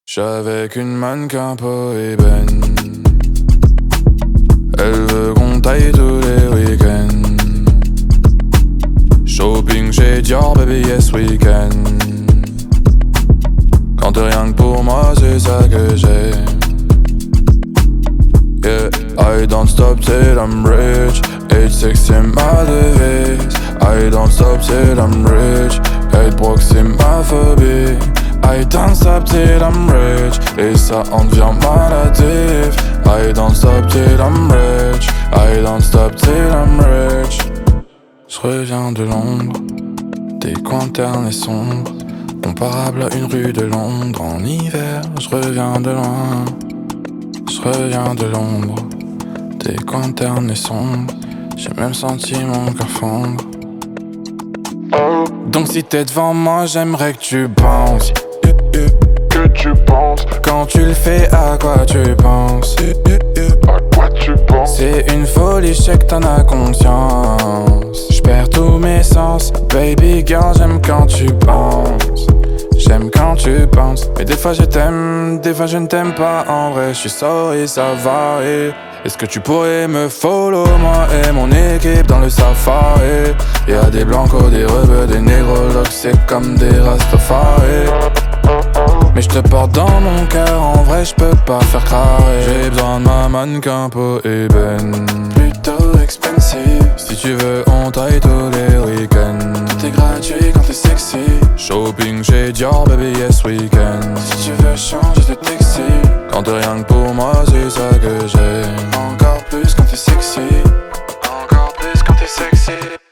J'suis avec une mannequin peau ébène. Elle veut qu'on taille tous les week-ends. Shopping chez Dior, baby, yes week-end. Quand t'es rien que pour moi, c'est ça que j'aime. Yeah, I don't stop till I'm rich. 8-6 c'est ma devise. I don't stop till I'm rich. 8 broke c'est ma phobie. I don't stop till I'm rich. Et ça en devient maladif. I don't stop till I'm rich. I don't stop till I'm rich. J'reviens de Londres, des coins ternes et sombres, comparable à une rue de Londres en hiver. J'reviens de loin, j'reviens de l'ombre, des coins ternes et sombres. J'ai même senti mon cœur fondre. Donc si t'es devant moi, j'aimerais que tu penses. Que tu penses, Quand tu le fais, à quoi tu penses? à quoi tu penses? C'est une folie, je sais que t'en as conscience. J'perds tous mes sens, baby girl, j'aime quand tu penses. J'aime quand tu penses. Mais des fois je t'aime, des fois je ne t'aime pas. En vrai, je suis sorry, ça va. Est-ce que tu pourrais me follow, moi et mon équipe dans le safari? Y'a des blancos, des rebeux, des négros, c'est comme des rastafari. Mais j'te porte dans mon cœur, en vrai j'peux pas faire crarer. J'ai besoin de ma mannequin peau ébène, plutôt expensive. Si tu veux on taille tous les week-ends. Tout est gratuit quand t'es sexy. Shopping chez Dior, baby, yes week-end. Si tu veux changer de taxi, quand t'es rien que pour moi, c'est ça que j'aime. Encore plus quand t'es sexy. Encore plus quand t'es sexy.